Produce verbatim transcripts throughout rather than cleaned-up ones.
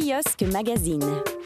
Kiosque Magazine.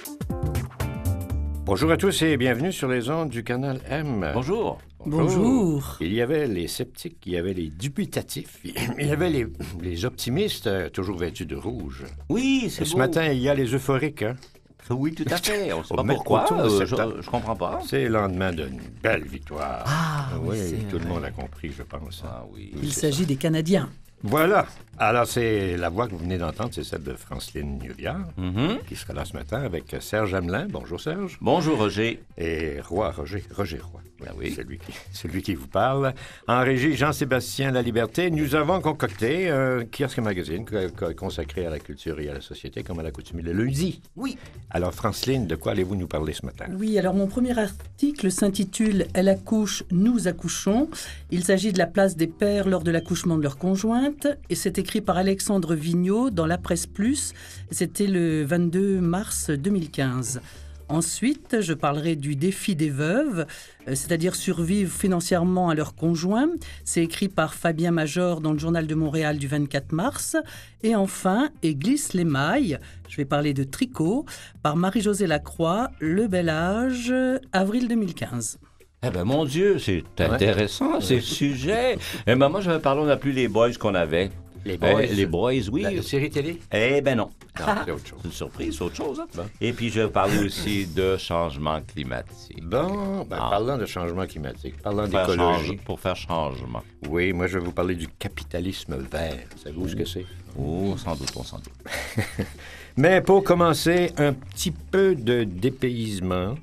Bonjour à tous et bienvenue sur les ondes du Canal M. Bonjour. Bonjour. Bonjour. Il y avait les sceptiques, il y avait les dubitatifs, il y avait les, les optimistes, euh, toujours vêtus de rouge. Oui, c'est Et ce beau. matin, il y a les euphoriques. Hein? Oui, tout à fait. On ne sait Au pas mer- pourquoi. autour de euh, je, septembre. je comprends pas. C'est le lendemain d'une belle victoire. Ah, oui, oui, c'est tout le vrai. monde a compris, je pense. Ah oui. Il c'est s'agit des Canadiens. Voilà. Alors, c'est la voix que vous venez d'entendre, c'est celle de Franceline Nuviard, Mhm. qui sera là ce matin avec Serge Hamelin. Bonjour, Serge. Bonjour, Roger. Et Roy, Roger, Roger Roy. Ben oui. C'est lui qui, c'est lui qui vous parle. En régie, Jean-Sébastien Laliberté. Nous avons concocté un kiosque magazine co- co- consacré à la culture et à la société, comme à l'accoutumée le lundi. Oui. Alors, Franceline, de quoi allez-vous nous parler ce matin? Oui, alors mon premier article s'intitule « Elle accouche, nous accouchons ». Il s'agit de la place des pères lors de l'accouchement de leur conjointe. Et c'est écrit par Alexandre Vigneault dans La Presse Plus. C'était le vingt-deux mars deux mille quinze. Ensuite, je parlerai du défi des veuves, euh, c'est-à-dire survivre financièrement à leur conjoint. C'est écrit par Fabien Major dans le Journal de Montréal du vingt-quatre mars. Et enfin, Et glisse les mailles, je vais parler de tricot, par Marie-Josée Lacroix, Le Bel Âge, avril deux mille quinze. Eh ben mon Dieu, c'est intéressant, ces sujets. Eh ben moi, je vais parler, on n'a plus les boys qu'on avait. Les Eh, les boys, oui. La, la série télé? Eh ben non. Non, c'est autre chose. C'est une surprise, c'est autre chose. Hein? Bon. Et puis, je vais parler aussi de changement climatique. Bon, ben, Ah. parlant de changement climatique, parlant Faire d'écologie. change- pour faire changement. Oui, moi, je vais vous parler du capitalisme vert. Savez-vous ce que c'est? Oh, sans doute, on s'en doute. Mais pour commencer, un petit peu de dépaysement.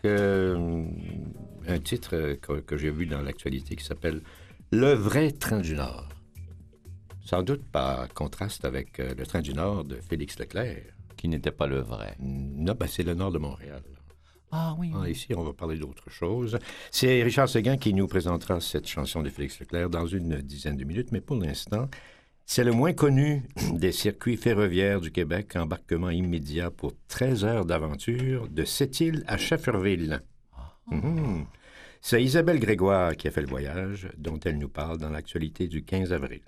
euh, un titre euh, que, que j'ai vu dans l'actualité qui s'appelle « Le vrai train du Nord ». Sans doute par contraste avec euh, le train du Nord de Félix Leclerc. Qui n'était pas le vrai. Non, ben, c'est le nord de Montréal. Ah oui, Ah, ici, on va parler d'autre chose. C'est Richard Seguin qui nous présentera cette chanson de Félix Leclerc dans une dizaine de minutes, mais pour l'instant, c'est le moins connu des circuits ferroviaires du Québec, embarquement immédiat pour treize heures d'aventure de Sept-Îles à Shefferville. Mhm. C'est Isabelle Grégoire qui a fait le voyage, dont elle nous parle dans l'actualité du quinze avril.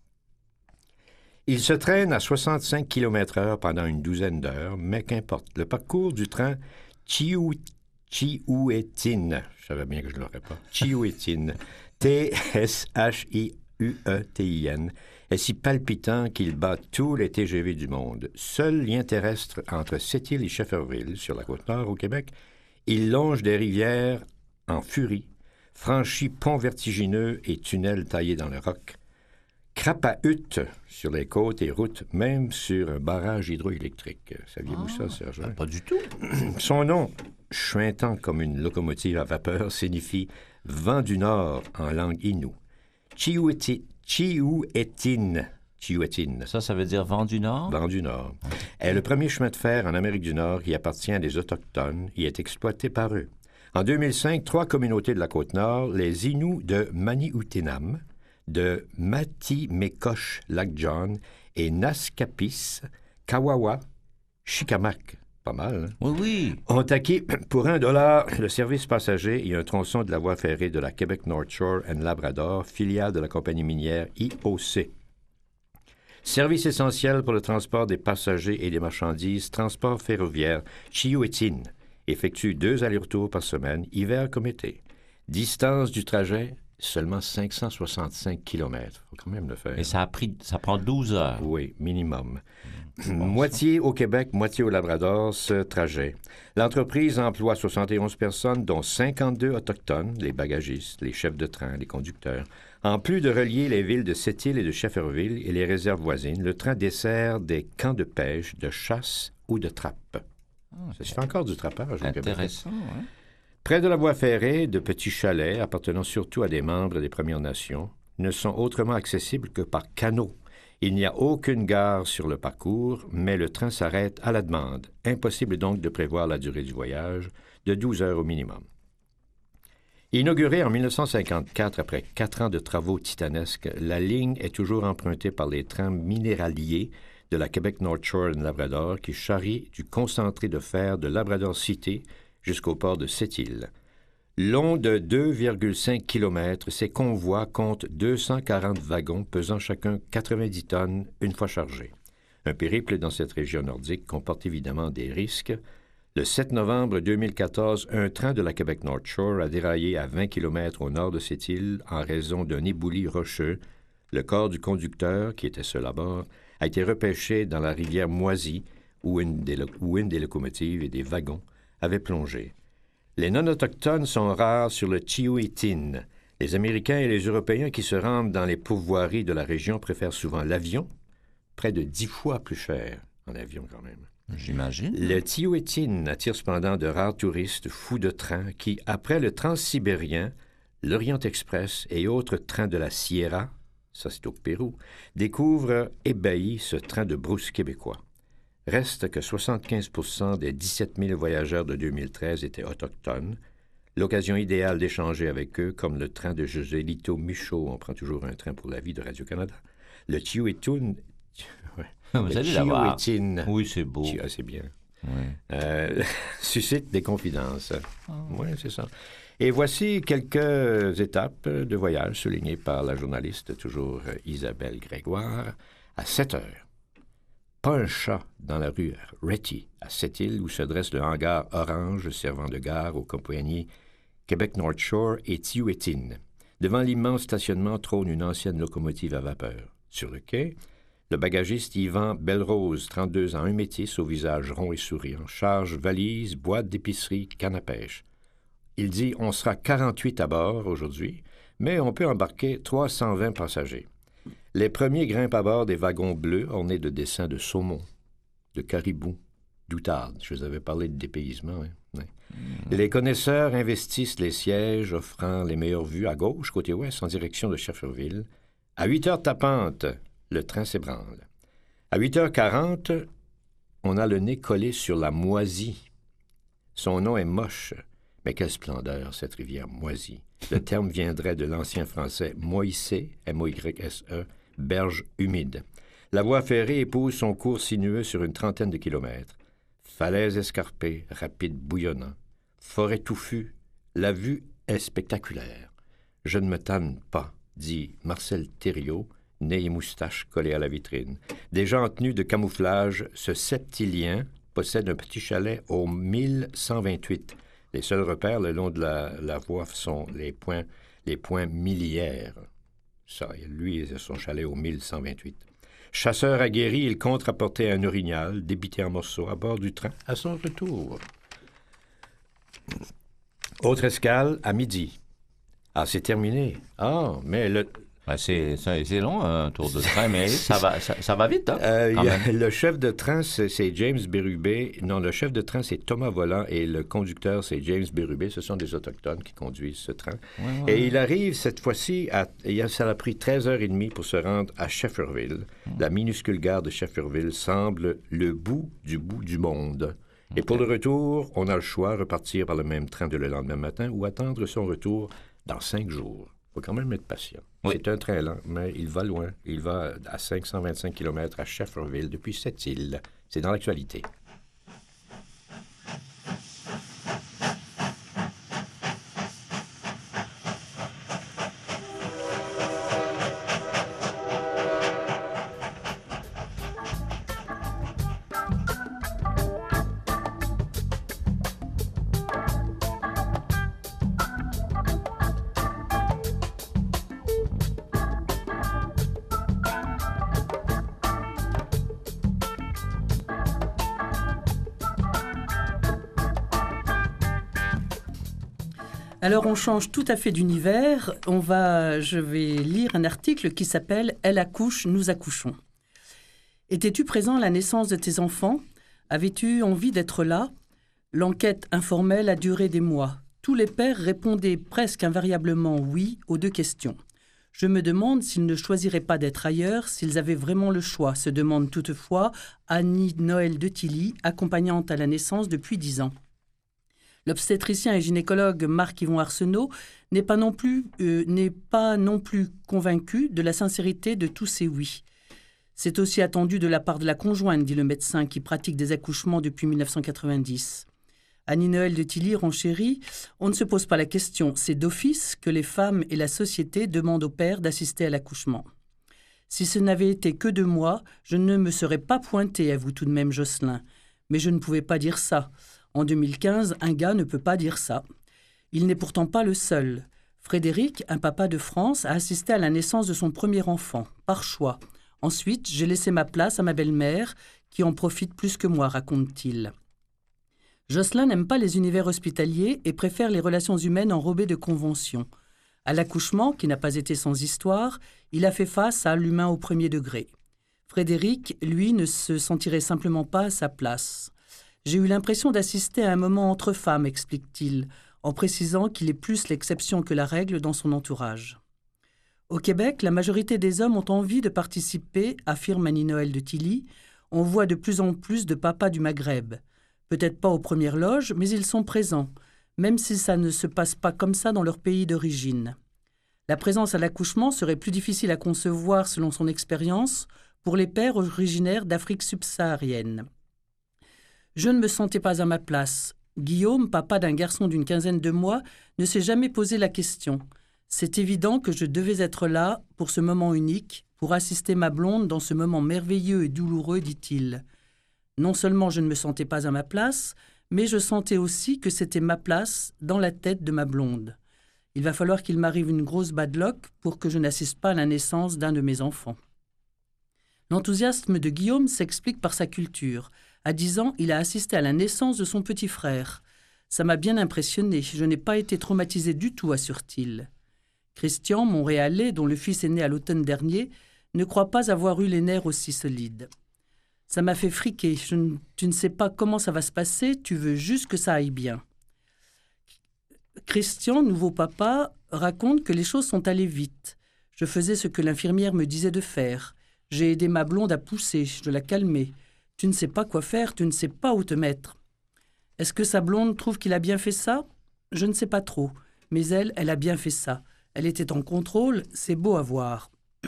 Il se traîne à soixante-cinq kilomètres heure pendant une douzaine d'heures, mais qu'importe. Le parcours du train Chiou- Chiouétine, je savais bien que je ne l'aurais pas, Chiouétine, T S H I U E T I N, est si palpitant qu'il bat tous les T G V du monde. Seul lien terrestre entre Sept-Îles et Shefferville, sur la côte nord au Québec, il longe des rivières en furie, franchit ponts vertigineux et tunnels taillés dans le roc, crapahute sur les côtes et routes, même sur un barrage hydroélectrique. Saviez-vous ça, Serge? pas du tout. Son nom, chuintant comme une locomotive à vapeur, signifie « vent du Nord » en langue inou. Chiouéti- Chiouétine, Chiouétine, Ça, ça veut dire vent du Nord? vent du Nord, est le premier chemin de fer en Amérique du Nord qui appartient à des Autochtones et est exploité par eux. En deux mille cinq, trois communautés de la Côte-Nord, les Inuits de Manioutinam, de Matimekosh, Lac-John et Naskapis, Kawawa, Chicamac, pas mal, hein? Oui, oui. ont acquis pour un dollar le service passager et un tronçon de la voie ferrée de la Québec North Shore and Labrador, filiale de la compagnie minière I O C. Service essentiel pour le transport des passagers et des marchandises, transport ferroviaire, Chiouétine effectue deux allers-retours par semaine, hiver comme été. Distance du trajet, seulement cinq cent soixante-cinq kilomètres. Il faut quand même le faire. Et ça a pris, ça prend douze heures. Oui, minimum. Moitié au Québec, moitié au Labrador, ce trajet. L'entreprise emploie soixante et onze personnes, dont cinquante-deux autochtones, les bagagistes, les chefs de train, les conducteurs. En plus de relier les villes de Sept-Îles et de Shefferville et les réserves voisines, le train dessert des camps de pêche, de chasse ou de trappe. Ça se fait encore du trappage au Québec. Intéressant, hein? Près de la voie ferrée, de petits chalets appartenant surtout à des membres des Premières Nations ne sont autrement accessibles que par canot. Il n'y a aucune gare sur le parcours, mais le train s'arrête à la demande. Impossible donc de prévoir la durée du voyage, de douze heures au minimum. Inaugurée en mille neuf cent cinquante-quatre après quatre ans de travaux titanesques, la ligne est toujours empruntée par les trains minéraliers de la Québec North Shore and Labrador qui charrient du concentré de fer de Labrador City jusqu'au port de Sept-Îles. Long de deux virgule cinq kilomètres, ces convois comptent deux cent quarante wagons pesant chacun quatre-vingt-dix tonnes une fois chargés. Un périple dans cette région nordique comporte évidemment des risques. Le sept novembre deux mille quatorze, un train de la Québec North Shore a déraillé à vingt kilomètres au nord de cette île en raison d'un éboulis rocheux. Le corps du conducteur, qui était seul à bord, a été repêché dans la rivière Moisy, où une des, lo- où une des locomotives et des wagons avaient plongé. Les non-autochtones sont rares sur le Chihuitin. Les Américains et les Européens qui se rendent dans les pourvoiries de la région préfèrent souvent l'avion, près de dix fois plus cher en avion quand même. J'imagine. Le Chihuitin attire cependant de rares touristes fous de train qui, après le Transsibérien, l'Orient Express et autres trains de la Sierra, ça c'est au Pérou, découvrent ébahis ce train de brousse québécois. Reste que soixante-quinze pour cent des dix-sept mille voyageurs de deux mille treize étaient autochtones. L'occasion idéale d'échanger avec eux, comme le train de Joselito Michaud, on prend toujours un train pour la vie de Radio-Canada. Le Chihuitin... Vous le allez l'avoir. Chihuitin... Oui, c'est beau. Ah, c'est bien. Oui. Euh, suscite des confidences. Oh. Oui, c'est ça. Et voici quelques étapes de voyage soulignées par la journaliste, toujours Isabelle Grégoire, à sept heures. Pas un chat dans la rue Retty, à Sept-Îles, où se dresse le hangar orange servant de gare aux compagnies Québec North Shore et Chihuitin. Devant l'immense stationnement trône une ancienne locomotive à vapeur. Sur le quai, le bagagiste Yvan Belrose, trente-deux ans, un métis au visage rond et souriant, charge valise, boîte d'épicerie, canne à pêche. Il dit « On sera quarante-huit à bord aujourd'hui, mais on peut embarquer trois cent vingt passagers. » Les premiers grimpent à bord des wagons bleus ornés de dessins de saumon, de caribou, d'outarde. Je vous avais parlé de dépaysement. Hein? Ouais. Mmh. Les connaisseurs investissent les sièges offrant les meilleures vues à gauche, côté ouest, en direction de Shefferville. À huit heures tapantes, le train s'ébranle. À huit heures quarante, on a le nez collé sur la Moisy. Son nom est moche, mais quelle splendeur, cette rivière Moisy. Le terme viendrait de l'ancien français moïsé, M O Y S E, berge humide. La voie ferrée épouse son cours sinueux sur une trentaine de kilomètres. Falaises escarpées, rapides bouillonnants, forêt touffue, la vue est spectaculaire. Je ne me tanne pas, dit Marcel Thériault, nez et moustache collés à la vitrine. Déjà en tenue de camouflage, ce septilien possède un petit chalet au mille cent vingt-huit. Les seuls repères le long de la, la voie sont les points, les points milliaires. Ça, lui, il a son chalet au mille cent vingt-huit. Chasseur aguerri, il compte rapporter un orignal débité en morceaux à bord du train à son retour. Autre escale, à midi. Ah, c'est terminé. Ah, mais le... Ben c'est, c'est, c'est long, un tour de train, mais ça va, ça, ça va vite, hein? Euh, y a, le chef de train, c'est, c'est James Bérubé. Non, le chef de train, c'est Thomas Volant et le conducteur, c'est James Bérubé. Ce sont des Autochtones qui conduisent ce train. Ouais, ouais. Et il arrive cette fois-ci, à, ça a pris treize heures trente pour se rendre à Shefferville. Hum. La minuscule gare de Shefferville semble le bout du bout du monde. Okay. Et pour le retour, on a le choix, repartir par le même train de le lendemain matin ou attendre son retour dans cinq jours. Il faut quand même être patient. Oui. C'est un train lent, mais il va loin. Il va à cinq cent vingt-cinq kilomètres à Shefferville depuis cette île. C'est dans l'actualité. Alors, on change tout à fait d'univers. On va, je vais lire un article qui s'appelle « Elle accouche, nous accouchons ». Étais-tu présent à la naissance de tes enfants? Avais-tu envie d'être là? L'enquête informelle a duré des mois. Tous les pères répondaient presque invariablement oui aux deux questions. Je me demande s'ils ne choisiraient pas d'être ailleurs, s'ils avaient vraiment le choix, se demande toutefois Annie Noël de Tilly, accompagnante à la naissance depuis dix ans. L'obstétricien et gynécologue Marc-Yvon Arsenault n'est pas non plus, euh, n'est pas non plus convaincu de la sincérité de tous ces oui. C'est aussi attendu de la part de la conjointe, dit le médecin qui pratique des accouchements depuis mille neuf cent quatre-vingt-dix. Annie Noël de Tilly renchérit, on ne se pose pas la question, c'est d'office que les femmes et la société demandent aux pères d'assister à l'accouchement. Si ce n'avait été que de moi, je ne me serais pas pointé, avoue tout de même Jocelyn. Mais je ne pouvais pas dire ça. En deux mille quinze, un gars ne peut pas dire ça. Il n'est pourtant pas le seul. Frédéric, un papa de France, a assisté à la naissance de son premier enfant, par choix. Ensuite, j'ai laissé ma place à ma belle-mère, qui en profite plus que moi, raconte-t-il. Jocelyn n'aime pas les univers hospitaliers et préfère les relations humaines enrobées de conventions. À l'accouchement, qui n'a pas été sans histoire, il a fait face à l'humain au premier degré. Frédéric, lui, ne se sentirait simplement pas à sa place. J'ai eu l'impression d'assister à un moment entre femmes, explique-t-il, en précisant qu'il est plus l'exception que la règle dans son entourage. Au Québec, la majorité des hommes ont envie de participer, affirme Annie-Noël de Tilly. On voit de plus en plus de papas du Maghreb. Peut-être pas aux premières loges, mais ils sont présents, même si ça ne se passe pas comme ça dans leur pays d'origine. La présence à l'accouchement serait plus difficile à concevoir, selon son expérience, pour les pères originaires d'Afrique subsaharienne. Je ne me sentais pas à ma place. Guillaume, papa d'un garçon d'une quinzaine de mois, ne s'est jamais posé la question. C'est évident que je devais être là pour ce moment unique, pour assister ma blonde dans ce moment merveilleux et douloureux, dit-il. Non seulement je ne me sentais pas à ma place, mais je sentais aussi que c'était ma place dans la tête de ma blonde. Il va falloir qu'il m'arrive une grosse bad luck pour que je n'assiste pas à la naissance d'un de mes enfants. L'enthousiasme de Guillaume s'explique par sa culture. À dix ans, il a assisté à la naissance de son petit frère. Ça m'a bien impressionné, je n'ai pas été traumatisé du tout, assure-t-il. Christian, Montréalais, dont le fils est né à l'automne dernier, ne croit pas avoir eu les nerfs aussi solides. Ça m'a fait friquer. Je ne, tu ne sais pas comment ça va se passer, tu veux juste que ça aille bien. Christian, nouveau papa, raconte que les choses sont allées vite. Je faisais ce que l'infirmière me disait de faire. J'ai aidé ma blonde à pousser, je la calmais. Tu ne sais pas quoi faire, tu ne sais pas où te mettre. Est-ce que sa blonde trouve qu'il a bien fait ça? Je ne sais pas trop, mais elle, elle a bien fait ça. Elle était en contrôle, c'est beau à voir.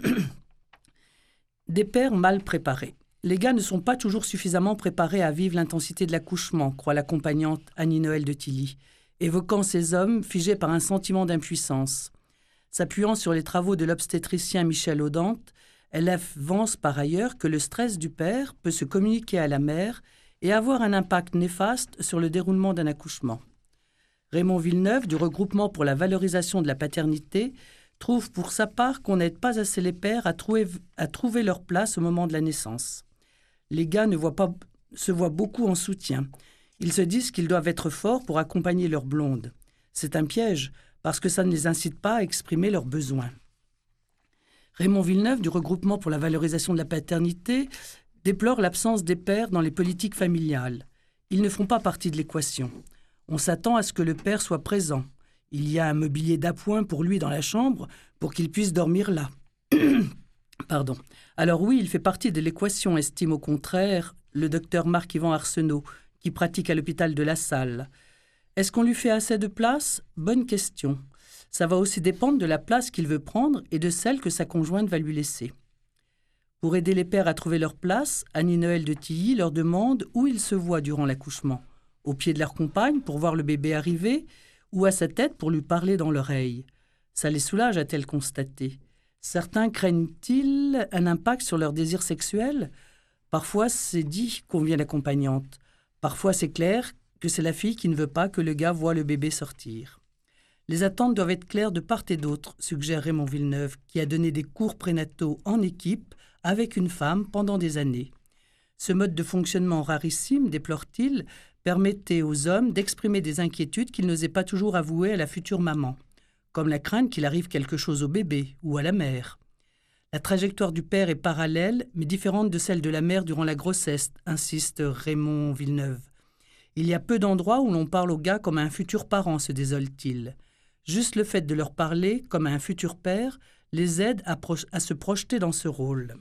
Des pères mal préparés. Les gars ne sont pas toujours suffisamment préparés à vivre l'intensité de l'accouchement, croit l'accompagnante Annie-Noël de Tilly, évoquant ces hommes figés par un sentiment d'impuissance. S'appuyant sur les travaux de l'obstétricien Michel Audante, elle avance par ailleurs que le stress du père peut se communiquer à la mère et avoir un impact néfaste sur le déroulement d'un accouchement. Raymond Villeneuve, du regroupement pour la valorisation de la paternité, trouve pour sa part qu'on n'aide pas assez les pères à trouver, à trouver leur place au moment de la naissance. Les gars ne voient pas, se voient beaucoup en soutien. Ils se disent qu'ils doivent être forts pour accompagner leur blonde. C'est un piège, parce que ça ne les incite pas à exprimer leurs besoins. Raymond Villeneuve, du regroupement pour la valorisation de la paternité, déplore l'absence des pères dans les politiques familiales. Ils ne font pas partie de l'équation. On s'attend à ce que le père soit présent. Il y a un mobilier d'appoint pour lui dans la chambre pour qu'il puisse dormir là. Pardon. Alors oui, il fait partie de l'équation, estime au contraire le docteur Marc-Yvan Arsenault, qui pratique à l'hôpital de La Salle. Est-ce qu'on lui fait assez de place? Bonne question. Ça va aussi dépendre de la place qu'il veut prendre et de celle que sa conjointe va lui laisser. Pour aider les pères à trouver leur place, Annie-Noël de Tilly leur demande où ils se voient durant l'accouchement. Au pied de leur compagne pour voir le bébé arriver ou à sa tête pour lui parler dans l'oreille. Ça les soulage, a-t-elle constaté. Certains craignent-ils un impact sur leur désir sexuel? Parfois, c'est dit, convient l'accompagnante. Parfois, c'est clair que c'est la fille qui ne veut pas que le gars voie le bébé sortir. Les attentes doivent être claires de part et d'autre, suggère Raymond Villeneuve, qui a donné des cours prénataux en équipe avec une femme pendant des années. Ce mode de fonctionnement rarissime, déplore-t-il, permettait aux hommes d'exprimer des inquiétudes qu'ils n'osaient pas toujours avouer à la future maman, comme la crainte qu'il arrive quelque chose au bébé ou à la mère. La trajectoire du père est parallèle, mais différente de celle de la mère durant la grossesse, insiste Raymond Villeneuve. Il y a peu d'endroits où l'on parle aux gars comme à un futur parent, se désole-t-il. Juste le fait de leur parler comme à un futur père les aide à, pro- à se projeter dans ce rôle.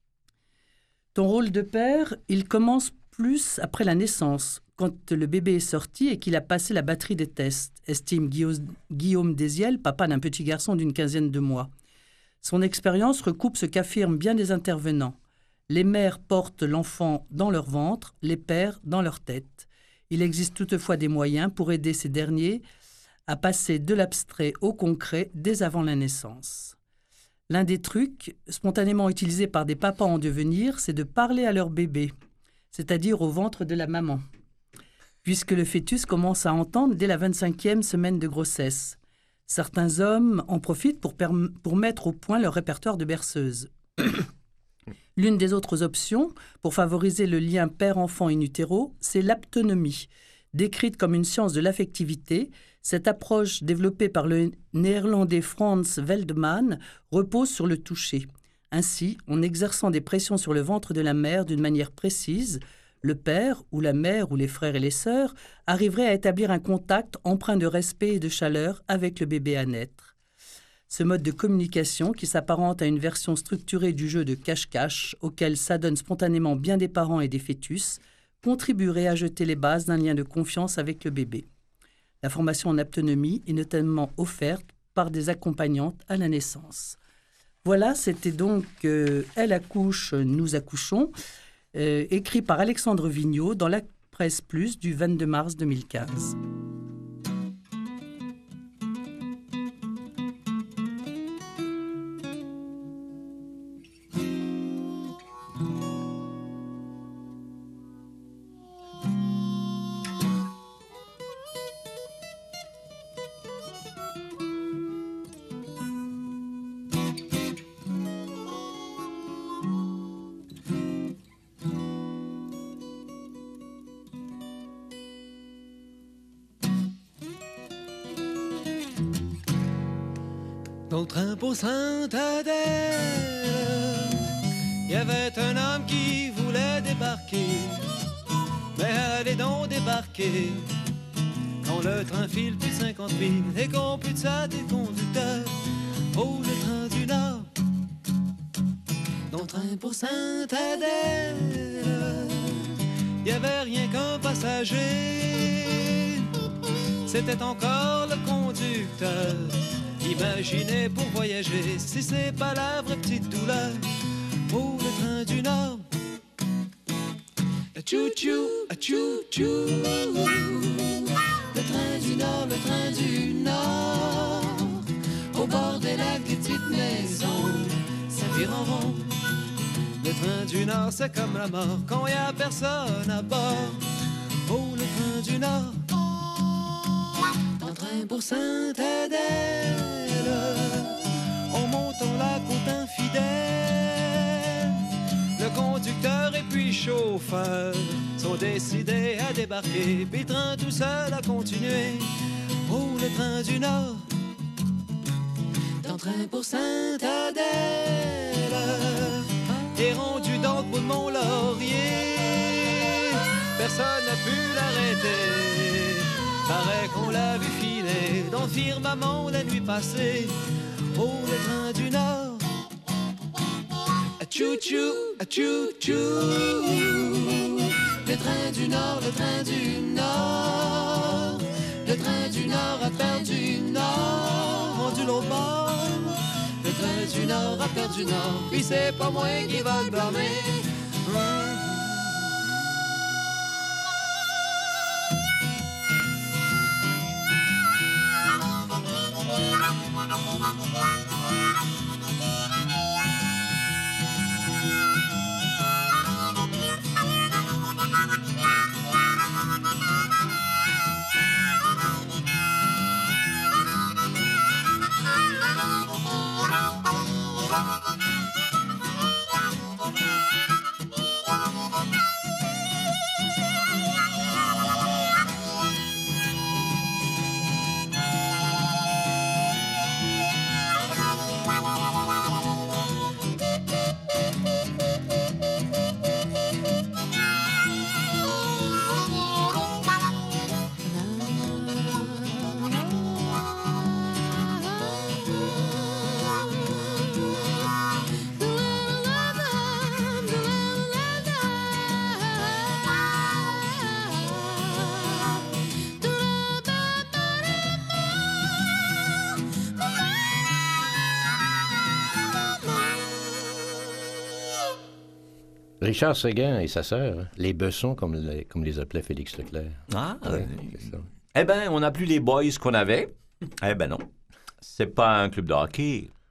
Ton rôle de père, il commence plus après la naissance, quand le bébé est sorti et qu'il a passé la batterie des tests, estime Guillaume Désiel, papa d'un petit garçon d'une quinzaine de mois. Son expérience recoupe ce qu'affirment bien des intervenants. Les mères portent l'enfant dans leur ventre, les pères dans leur tête. Il existe toutefois des moyens pour aider ces derniers à passer de l'abstrait au concret dès avant la naissance. L'un des trucs spontanément utilisés par des papas en devenir, c'est de parler à leur bébé, c'est-à-dire au ventre de la maman, puisque le fœtus commence à entendre dès la vingt-cinquième semaine de grossesse. Certains hommes en profitent pour, perm- pour mettre au point leur répertoire de berceuse. L'une des autres options pour favoriser le lien père-enfant in utero, c'est l'aptonomie. Décrite comme une science de l'affectivité, cette approche développée par le néerlandais Frans Veldman repose sur le toucher. Ainsi, en exerçant des pressions sur le ventre de la mère d'une manière précise, le père ou la mère ou les frères et les sœurs arriveraient à établir un contact empreint de respect et de chaleur avec le bébé à naître. Ce mode de communication, qui s'apparente à une version structurée du jeu de cache-cache auquel s'adonnent spontanément bien des parents et des fœtus, contribuerait à jeter les bases d'un lien de confiance avec le bébé. La formation en aptonomie est notamment offerte par des accompagnantes à la naissance. Voilà, c'était donc euh, « Elle accouche, nous accouchons euh, », écrit par Alexandre Vigneault dans la Presse Plus du vingt-deux mars deux mille quinze. Dans le train pour Sainte-Adèle, il y avait un homme qui voulait débarquer. Mais allez donc débarquer quand le train file plus de cinquante milles et qu'on plus de ça des conducteurs. Oh, le train du Nord. Dans le train pour Sainte-Adèle, il y avait rien qu'un passager. C'était encore le conducteur. Imaginez pour voyager, si c'est pas la vraie petite douleur. Oh, le train du Nord. Tchou-tchou, tchou-tchou. Le train du Nord, le train du Nord. Au bord des lacs, des petites maisons, ça vire en rond. Le train du Nord, c'est comme la mort quand y a personne à bord. Oh, le train du Nord. En train pour Sainte-Adèle, en montant la côte infidèle, le conducteur et puis chauffeur sont décidés à débarquer, puis le train tout seul a continué. Oh, le train du Nord. Dans le train pour Sainte-Adèle, est rendu dans le bout de Mont-Laurier. Personne n'a pu l'arrêter. Paraît qu'on l'a vu filer dans le firmament la nuit passée. Oh, le train du Nord. Tchou-tchou, tchou-tchou. Le train du Nord, le train du Nord. Le train du Nord a perdu Nord. Rendu l'autre bord. Le train du Nord a perdu Nord. Puis c'est pas moi qui va le blâmer. Hum. Richard Séguin et sa sœur, hein, les Bessons, comme les, comme les appelait Félix Leclerc. Ah, Ouais, euh, c'est ça. eh ben, on n'a plus les boys qu'on avait. Eh ben non. C'est pas un club de hockey.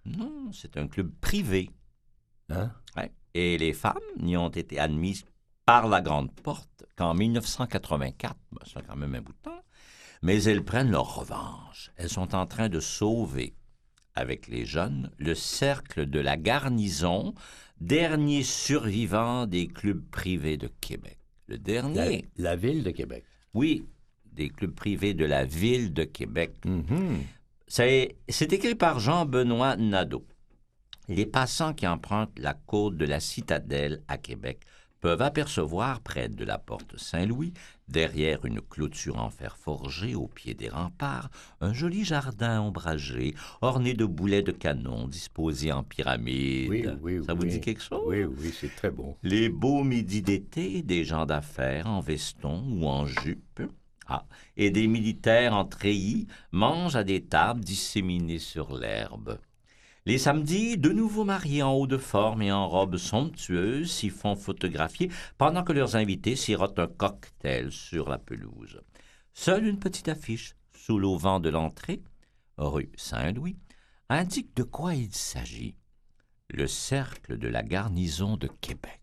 Non, c'est un club privé. Hein? Ouais. Et les femmes n'y ont été admises par la grande porte qu'en mille neuf cent quatre-vingt-quatre. Ben, ça fait quand même un bout de temps. Mais elles prennent leur revanche. Elles sont en train de sauver, avec les jeunes, le cercle de la Garnison, dernier survivant des clubs privés de Québec. Le dernier. La, la ville de Québec. Oui, des clubs privés de la ville de Québec. Mm-hmm. C'est, c'est écrit par Jean-Benoît Nadeau. Les passants qui empruntent la côte de la Citadelle à Québec peuvent apercevoir près de la porte Saint-Louis, derrière une clôture en fer forgé au pied des remparts, un joli jardin ombragé, orné de boulets de canon disposés en pyramide. Oui, oui, Ça vous oui. dit quelque chose? Oui, oui, c'est très beau. Les beaux midis d'été, des gens d'affaires en veston ou en jupe, ah, et des militaires en treillis mangent à des tables disséminées sur l'herbe. Les samedis, de nouveaux mariés en haut de forme et en robes somptueuses s'y font photographier pendant que leurs invités sirotent un cocktail sur la pelouse. Seule une petite affiche sous l'auvent de l'entrée, rue Saint-Louis, indique de quoi il s'agit. Le cercle de la Garnison de Québec.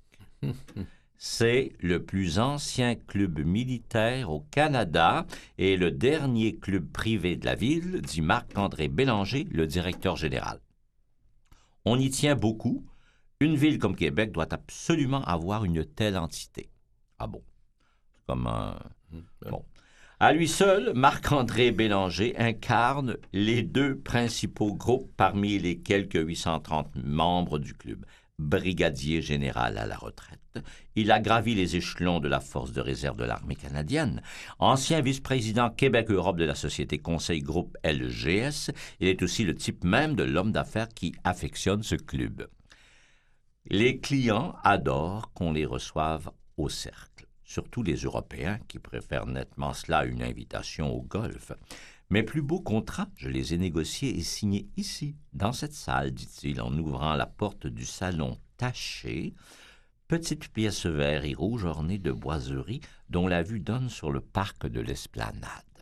C'est le plus ancien club militaire au Canada et le dernier club privé de la ville, dit Marc-André Bélanger, le directeur général. On y tient beaucoup. Une ville comme Québec doit absolument avoir une telle entité. Ah bon? C'est comme un... Bon. À lui seul, Marc-André Bélanger incarne les deux principaux groupes parmi les quelques huit cent trente membres du club. Brigadier général à la retraite, il a gravi les échelons de la force de réserve de l'armée canadienne. Ancien vice-président Québec-Europe de la société Conseil Groupe L G S, il est aussi le type même de l'homme d'affaires qui affectionne ce club. Les clients adorent qu'on les reçoive au cercle, surtout les Européens qui préfèrent nettement cela à une invitation au golf. Mes plus beaux contrats, je les ai négociés et signés ici, dans cette salle, dit-il, en ouvrant la porte du salon taché, petite pièce vert et rouge ornée de boiseries dont la vue donne sur le parc de l'Esplanade.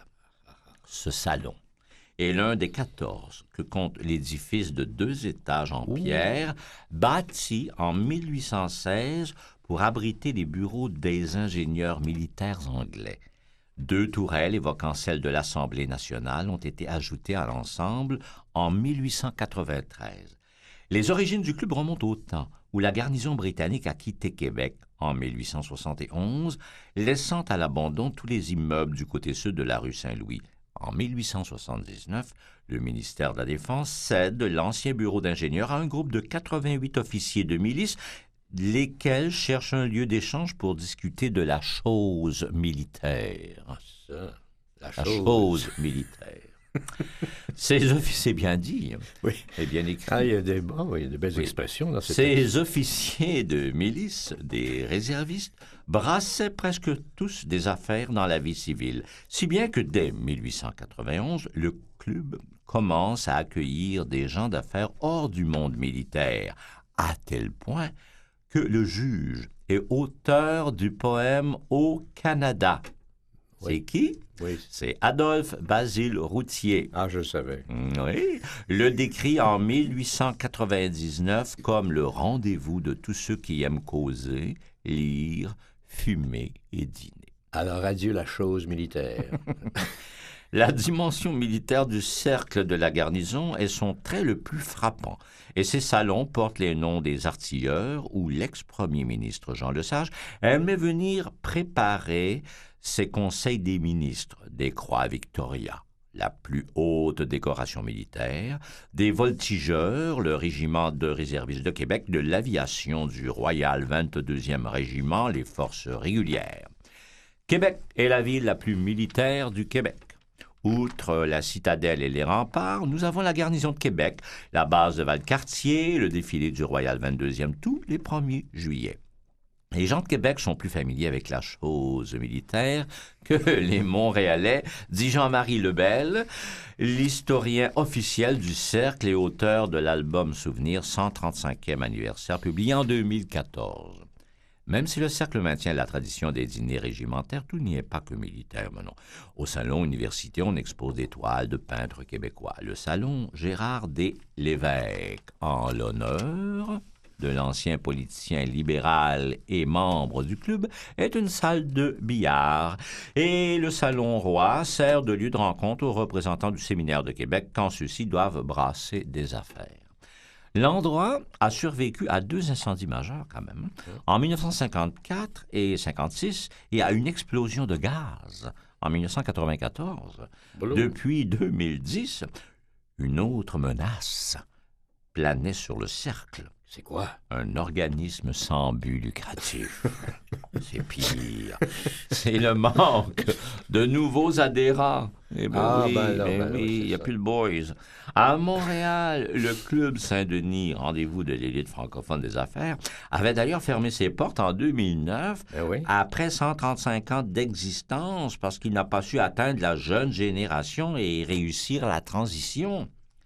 Ce salon est l'un des quatorze que compte l'édifice de deux étages en pierre, bâti en mille huit cent seize pour abriter les bureaux des ingénieurs militaires anglais. Deux tourelles évoquant celles de l'Assemblée nationale ont été ajoutées à l'ensemble en mille huit cent quatre-vingt-treize. Les origines du club remontent au temps où la garnison britannique a quitté Québec en mille huit cent soixante et onze, laissant à l'abandon tous les immeubles du côté sud de la rue Saint-Louis. En mille huit cent soixante-dix-neuf, le ministère de la Défense cède l'ancien bureau d'ingénieurs à un groupe de quatre-vingt-huit officiers de milice, lesquels cherchent un lieu d'échange pour discuter de la chose militaire. Ah, ça, la, La chose. chose militaire. Ces officiers, c'est bien dit, Oui. c'est bien écrit. Ah, il y a des, oh, il y a de belles Oui. expressions dans cette... Ces officiers de milice, des réservistes, brassaient presque tous des affaires dans la vie civile, si bien que dès mille huit cent quatre-vingt-onze, le club commence à accueillir des gens d'affaires hors du monde militaire, à tel point que le juge est auteur du poème « Au Canada ». C'est Oui. qui? Oui. C'est Adolphe Basile Routier. Ah, je le savais. Oui, le décrit en mille huit cent quatre-vingt-dix-neuf comme le rendez-vous de tous ceux qui aiment causer, lire, fumer et dîner. Alors, adieu la chose militaire. La dimension militaire du cercle de la garnison est son trait le plus frappant, et ces salons portent les noms des artilleurs où l'ex-premier ministre Jean Lesage aimait venir préparer ses conseils des ministres, des croix Victoria, la plus haute décoration militaire, des voltigeurs, le régiment de réservistes de Québec, de l'aviation du Royal vingt-deuxième régiment, les forces régulières. Québec est la ville la plus militaire du Québec. Outre la citadelle et les remparts, nous avons la garnison de Québec, la base de Valcartier, le défilé du Royal vingt-deuxième tous les premiers juillet. Les gens de Québec sont plus familiers avec la chose militaire que les Montréalais, dit Jean-Marie Lebel, l'historien officiel du Cercle et auteur de l'album Souvenir cent trente-cinquième anniversaire, publié en deux mille quatorze. Même si le cercle maintient la tradition des dîners régimentaires, tout n'y est pas que militaire, mais non. Au salon université, on expose des toiles de peintres québécois. Le salon Gérard D. Lévesque, en l'honneur de l'ancien politicien libéral et membre du club, est une salle de billard. Et le salon Roi sert de lieu de rencontre aux représentants du séminaire de Québec quand ceux-ci doivent brasser des affaires. L'endroit a survécu à deux incendies majeurs quand même, en mille neuf cent cinquante-quatre et cinquante-six, et à une explosion de gaz en mille neuf cent quatre-vingt-quatorze. Boulot. Depuis deux mille dix, une autre menace planait sur le cercle. C'est quoi? Un organisme sans but lucratif. C'est pire. C'est le manque de nouveaux adhérents. Eh ben Ah, oui, ben là, ben ben là, oui, c'est il n'y a ça. plus le boys. À Montréal, le Club Saint-Denis, rendez-vous de l'élite francophone des affaires, avait d'ailleurs fermé ses portes en deux mille neuf, Ben oui. après cent trente-cinq ans d'existence, parce qu'il n'a pas su atteindre la jeune génération et réussir la transition.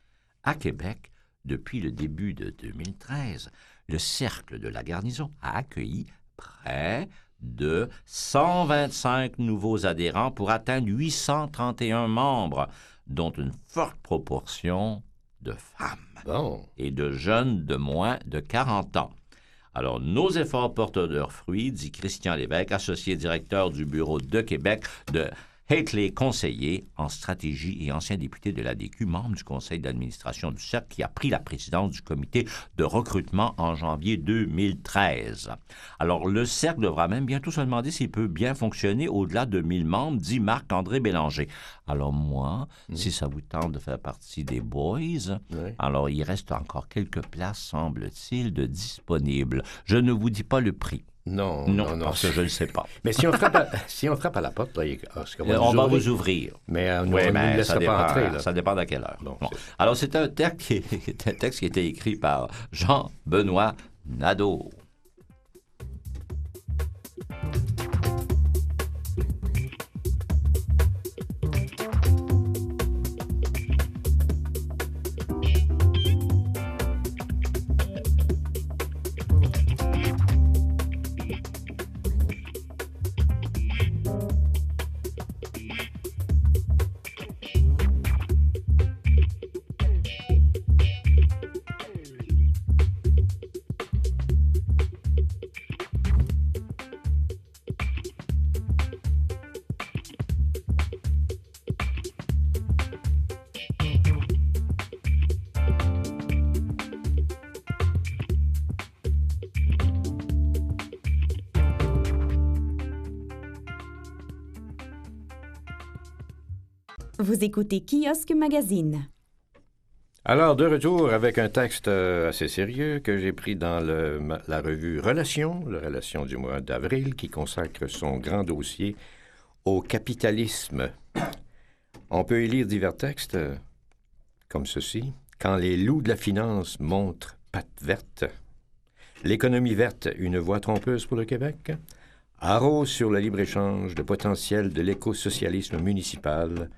À Québec, depuis le début de deux mille treize, le Cercle de la Garnison a accueilli près de cent vingt-cinq nouveaux adhérents pour atteindre huit cent trente et un membres, dont une forte proportion de femmes Bon. et de jeunes de moins de quarante ans. Alors, nos efforts portent leurs fruits, dit Christian Lévesque, associé directeur du bureau de Québec de Haitley, conseiller en stratégie et ancien député de l'A D Q, membre du conseil d'administration du Cercle, qui a pris la présidence du comité de recrutement en janvier deux mille treize. Alors, le Cercle devra même bientôt se demander s'il peut bien fonctionner au-delà de mille membres, dit Marc-André Bélanger. Alors moi, mmh. si ça vous tente de faire partie des boys, Oui. alors il reste encore quelques places, semble-t-il, de disponibles. Je ne vous dis pas le prix. Non, Non, non, non. parce que je ne le sais pas. Mais si on frappe à, si on frappe à la porte, là, il- est-ce qu'on va Euh, nous on va ouvrir? vous ouvrir. Mais euh, nous, Oui, on ne mais nous laissera ça dépend, pas entrer. Là. ça dépend d'à quelle heure. Bon, Bon. c'est- Alors, c'est un texte qui est un texte qui a été écrit par Jean-Benoît Nadeau. Vous écoutez Kiosque Magazine. Alors, de retour avec un texte euh, assez sérieux que j'ai pris dans le, ma- la revue Relations, la Relation du mois d'avril, qui consacre son grand dossier au capitalisme. On peut y lire divers textes euh, comme ceci. Quand les loups de la finance montrent patte verte. L'économie verte, une voie trompeuse pour le Québec. Arrose sur le libre-échange, le potentiel de l'écosocialisme municipal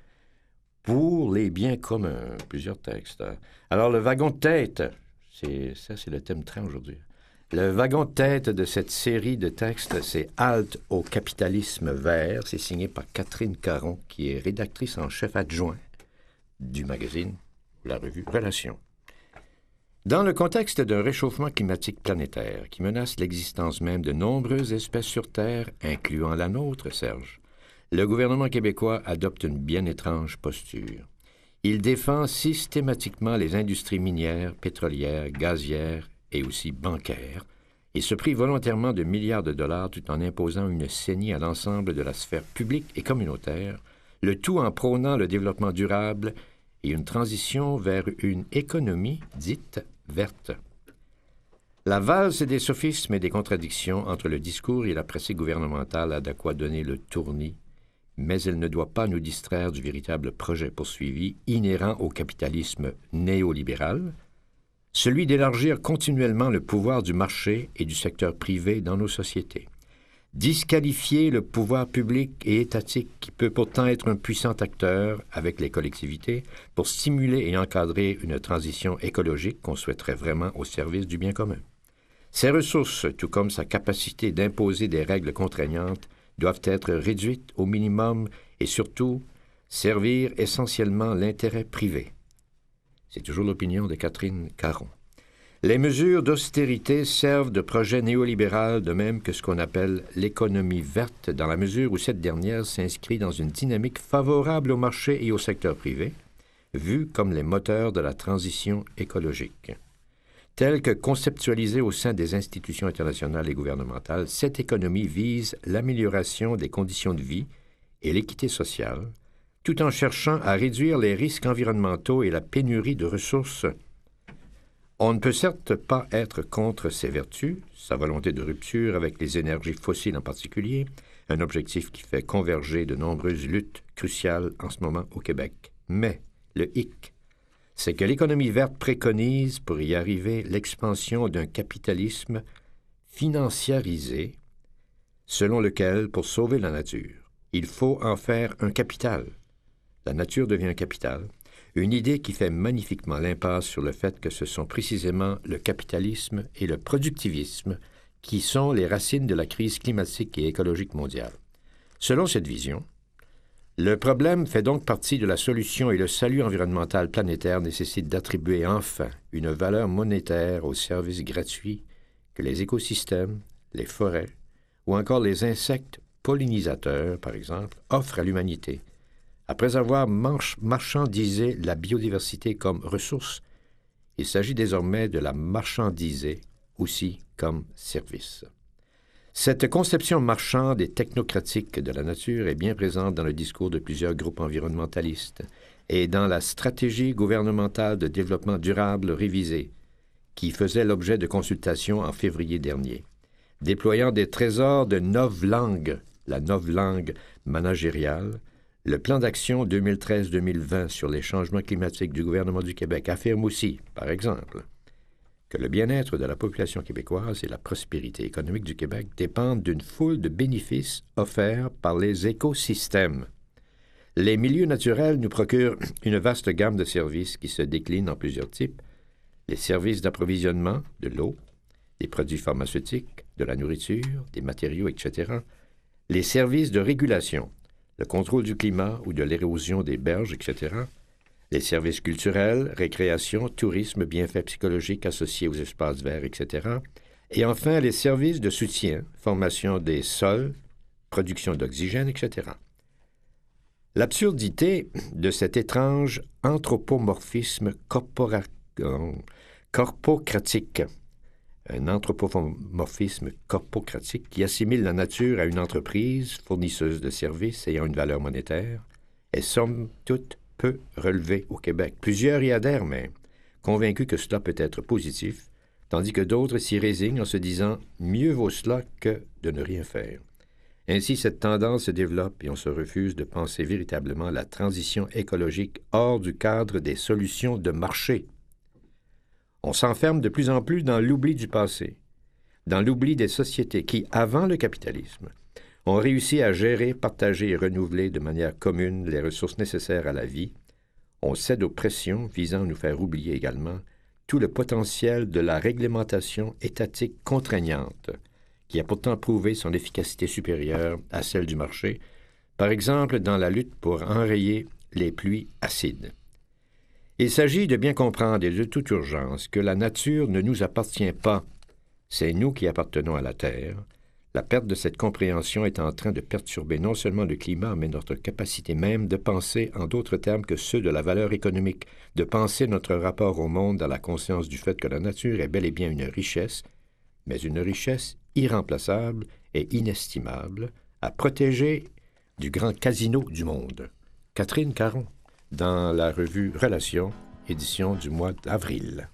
pour les biens communs. Plusieurs textes. Alors, le wagon de tête, c'est, ça, c'est le thème train aujourd'hui. Le wagon de tête de cette série de textes, c'est Halte au capitalisme vert. C'est signé par Catherine Caron, qui est rédactrice en chef adjoint du magazine, la revue Relations. Dans le contexte d'un réchauffement climatique planétaire qui menace l'existence même de nombreuses espèces sur Terre, incluant la nôtre, Serge, le gouvernement québécois adopte une bien étrange posture. Il défend systématiquement les industries minières, pétrolières, gazières et aussi bancaires, et se prive volontairement de milliards de dollars tout en imposant une saignée à l'ensemble de la sphère publique et communautaire, le tout en prônant le développement durable et une transition vers une économie dite verte. La valse des sophismes et des contradictions entre le discours et la presse gouvernementale a de quoi donner le tournis, mais elle ne doit pas nous distraire du véritable projet poursuivi, inhérent au capitalisme néolibéral, celui d'élargir continuellement le pouvoir du marché et du secteur privé dans nos sociétés. Disqualifier le pouvoir public et étatique qui peut pourtant être un puissant acteur avec les collectivités pour stimuler et encadrer une transition écologique qu'on souhaiterait vraiment au service du bien commun. Ses ressources, tout comme sa capacité d'imposer des règles contraignantes, doivent être réduites au minimum et surtout servir essentiellement l'intérêt privé. C'est toujours l'opinion de Catherine Caron. Les mesures d'austérité servent de projet néolibéral, de même que ce qu'on appelle l'économie verte, dans la mesure où cette dernière s'inscrit dans une dynamique favorable au marché et au secteur privé, vus comme les moteurs de la transition écologique. Telle que conceptualisée au sein des institutions internationales et gouvernementales, cette économie vise l'amélioration des conditions de vie et l'équité sociale, tout en cherchant à réduire les risques environnementaux et la pénurie de ressources. On ne peut certes pas être contre ses vertus, sa volonté de rupture avec les énergies fossiles en particulier, un objectif qui fait converger de nombreuses luttes cruciales en ce moment au Québec. Mais le hic, c'est que l'économie verte préconise, pour y arriver, l'expansion d'un capitalisme financiarisé, selon lequel, pour sauver la nature, il faut en faire un capital. La nature devient un capital, une idée qui fait magnifiquement l'impasse sur le fait que ce sont précisément le capitalisme et le productivisme qui sont les racines de la crise climatique et écologique mondiale. Selon cette vision, le problème fait donc partie de la solution et le salut environnemental planétaire nécessite d'attribuer enfin une valeur monétaire aux services gratuits que les écosystèmes, les forêts ou encore les insectes pollinisateurs, par exemple, offrent à l'humanité. Après avoir marchandisé la biodiversité comme ressource, il s'agit désormais de la marchandiser aussi comme service. Cette conception marchande et technocratique de la nature est bien présente dans le discours de plusieurs groupes environnementalistes et dans la stratégie gouvernementale de développement durable révisée, qui faisait l'objet de consultations en février dernier, déployant des trésors de novlangue, la novlangue managériale. Le plan d'action deux mille treize deux mille vingt sur les changements climatiques du gouvernement du Québec affirme aussi, par exemple, que le bien-être de la population québécoise et la prospérité économique du Québec dépendent d'une foule de bénéfices offerts par les écosystèmes. Les milieux naturels nous procurent une vaste gamme de services qui se déclinent en plusieurs types. Les services d'approvisionnement, de l'eau, des produits pharmaceutiques, de la nourriture, des matériaux, et cetera. Les services de régulation, le contrôle du climat ou de l'érosion des berges, et cetera, les services culturels, récréation, tourisme, bienfaits psychologiques associés aux espaces verts, et cetera, et enfin les services de soutien, formation des sols, production d'oxygène, et cetera. L'absurdité de cet étrange anthropomorphisme corpora... corpocratique, un anthropomorphisme corpocratique qui assimile la nature à une entreprise fournisseuse de services ayant une valeur monétaire, est somme toute peu relevé au Québec. Plusieurs y adhèrent même, convaincus que cela peut être positif, tandis que d'autres s'y résignent en se disant « mieux vaut cela que de ne rien faire ». Ainsi, cette tendance se développe et on se refuse de penser véritablement la transition écologique hors du cadre des solutions de marché. On s'enferme de plus en plus dans l'oubli du passé, dans l'oubli des sociétés qui, avant le capitalisme, ont réussi à gérer, partager et renouveler de manière commune les ressources nécessaires à la vie. On cède aux pressions visant à nous faire oublier également tout le potentiel de la réglementation étatique contraignante, qui a pourtant prouvé son efficacité supérieure à celle du marché, par exemple dans la lutte pour enrayer les pluies acides. Il s'agit de bien comprendre et de toute urgence que la nature ne nous appartient pas. C'est nous qui appartenons à la Terre. La perte de cette compréhension est en train de perturber non seulement le climat, mais notre capacité même de penser en d'autres termes que ceux de la valeur économique, de penser notre rapport au monde dans la conscience du fait que la nature est bel et bien une richesse, mais une richesse irremplaçable et inestimable, à protéger du grand casino du monde. Catherine Caron, dans la revue Relations, édition du mois d'avril.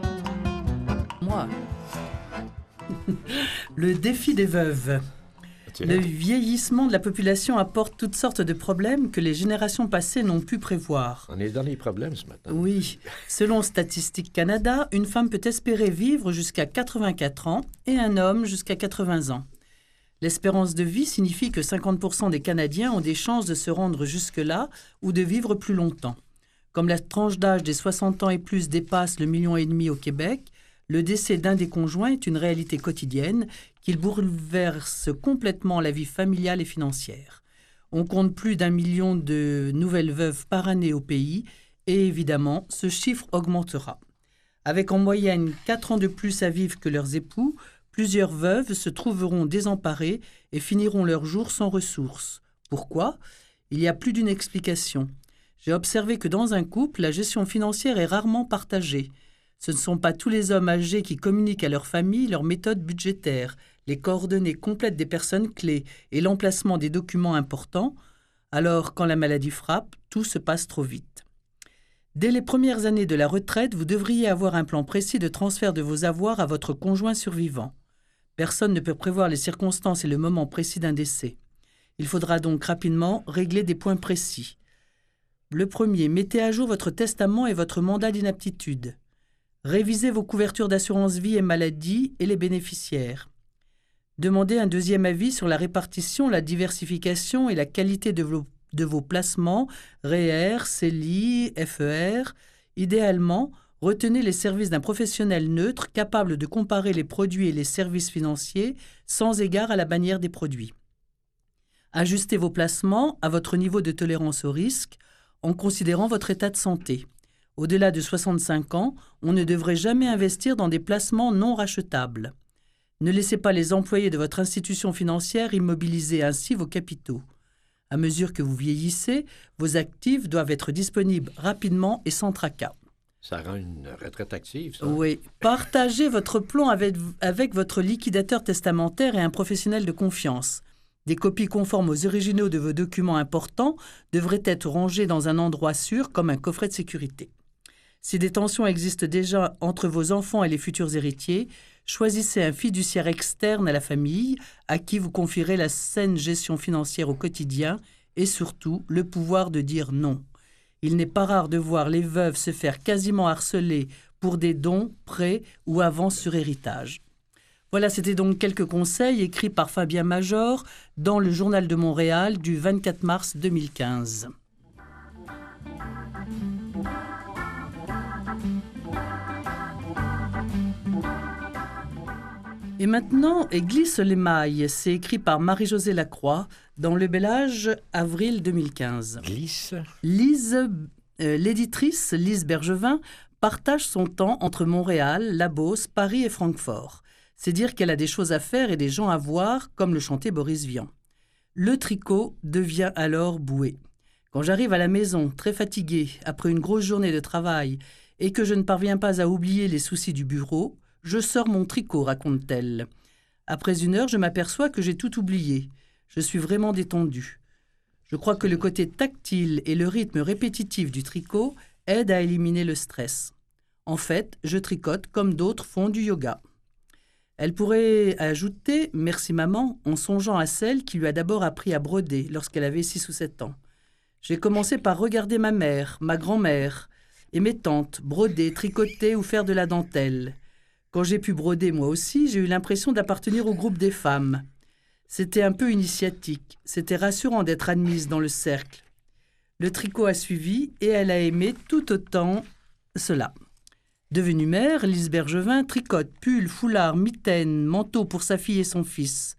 Moi. Le défi des veuves. Tiens. Le vieillissement de la population apporte toutes sortes de problèmes que les générations passées n'ont pu prévoir. On est dans les problèmes ce matin. Oui, selon Statistique Canada, une femme peut espérer vivre jusqu'à quatre-vingt-quatre ans et un homme jusqu'à quatre-vingts ans. L'espérance de vie signifie que cinquante pour cent des Canadiens ont des chances de se rendre jusque-là ou de vivre plus longtemps. Comme la tranche d'âge des soixante ans et plus dépasse le million et demi au Québec, le décès d'un des conjoints est une réalité quotidienne qui bouleverse complètement la vie familiale et financière. On compte plus d'un million de nouvelles veuves par année au pays et évidemment, ce chiffre augmentera. Avec en moyenne quatre ans de plus à vivre que leurs époux, plusieurs veuves se trouveront désemparées et finiront leurs jours sans ressources. Pourquoi ? Il y a plus d'une explication. J'ai observé que dans un couple, la gestion financière est rarement partagée. Ce ne sont pas tous les hommes âgés qui communiquent à leur famille leurs méthodes budgétaires, les coordonnées complètes des personnes clés et l'emplacement des documents importants. Alors, quand la maladie frappe, tout se passe trop vite. Dès les premières années de la retraite, vous devriez avoir un plan précis de transfert de vos avoirs à votre conjoint survivant. Personne ne peut prévoir les circonstances et le moment précis d'un décès. Il faudra donc rapidement régler des points précis. Le premier, mettez à jour votre testament et votre mandat d'inaptitude. Révisez vos couvertures d'assurance vie et maladie et les bénéficiaires. Demandez un deuxième avis sur la répartition, la diversification et la qualité de vos, de vos placements, R E R, C E L I, F E R. Idéalement, retenez les services d'un professionnel neutre capable de comparer les produits et les services financiers sans égard à la bannière des produits. Ajustez vos placements à votre niveau de tolérance au risque en considérant votre état de santé. Au-delà de soixante-cinq ans, on ne devrait jamais investir dans des placements non rachetables. Ne laissez pas les employés de votre institution financière immobiliser ainsi vos capitaux. À mesure que vous vieillissez, vos actifs doivent être disponibles rapidement et sans tracas. Ça rend une retraite active, ça? Oui. Partagez votre plan avec, avec votre liquidateur testamentaire et un professionnel de confiance. Des copies conformes aux originaux de vos documents importants devraient être rangées dans un endroit sûr comme un coffret de sécurité. Si des tensions existent déjà entre vos enfants et les futurs héritiers, choisissez un fiduciaire externe à la famille à qui vous confierez la saine gestion financière au quotidien et surtout le pouvoir de dire non. Il n'est pas rare de voir les veuves se faire quasiment harceler pour des dons, prêts ou avances sur héritage. Voilà, c'était donc quelques conseils écrits par Fabien Major dans le Journal de Montréal du vingt-quatre mars deux mille quinze. Et maintenant, et glisse les mailles, c'est écrit par Marie-Josée Lacroix dans Le Bel Âge, avril deux mille quinze. Glisse. Lise, euh, l'éditrice Lise Bergevin partage son temps entre Montréal, La Beauce, Paris et Francfort. C'est dire qu'elle a des choses à faire et des gens à voir, comme le chantait Boris Vian. Le tricot devient alors bouée. Quand j'arrive à la maison, très fatiguée, après une grosse journée de travail, et que je ne parviens pas à oublier les soucis du bureau, je sors mon tricot, raconte-t-elle. Après une heure, je m'aperçois que j'ai tout oublié. Je suis vraiment détendue. Je crois que le côté tactile et le rythme répétitif du tricot aident à éliminer le stress. En fait, je tricote comme d'autres font du yoga. Elle pourrait ajouter « Merci maman » en songeant à celle qui lui a d'abord appris à broder lorsqu'elle avait six ou sept ans. J'ai commencé par regarder ma mère, ma grand-mère et mes tantes broder, tricoter ou faire de la dentelle. Quand j'ai pu broder moi aussi, j'ai eu l'impression d'appartenir au groupe des femmes. C'était un peu initiatique, c'était rassurant d'être admise dans le cercle. Le tricot a suivi et elle a aimé tout autant cela. Devenue mère, Lise Bergevin tricote pull, foulard, mitaine, manteau pour sa fille et son fils.